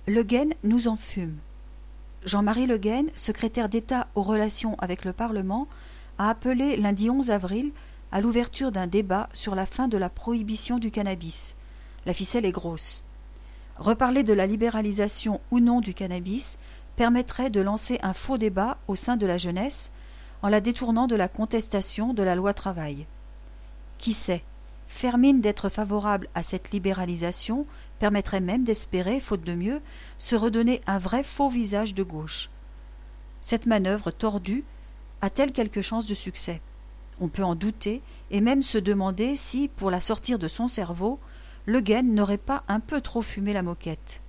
Le Guen nous en fume. Jean-Marie Le Guen, secrétaire d'État aux relations avec le Parlement, a appelé lundi 11 avril à l'ouverture d'un débat sur la fin de la prohibition du cannabis. La ficelle est grosse. Reparler de la libéralisation ou non du cannabis permettrait de lancer un faux débat au sein de la jeunesse en la détournant de la contestation de la loi travail. Qui sait, faire mine d'être favorable à cette libéralisation permettrait même d'espérer, faute de mieux, se redonner un vrai faux visage de gauche. Cette manœuvre tordue a-t-elle quelque chance de succès? On peut en douter et même se demander si, pour la sortir de son cerveau, Le Guen n'aurait pas un peu trop fumé la moquette.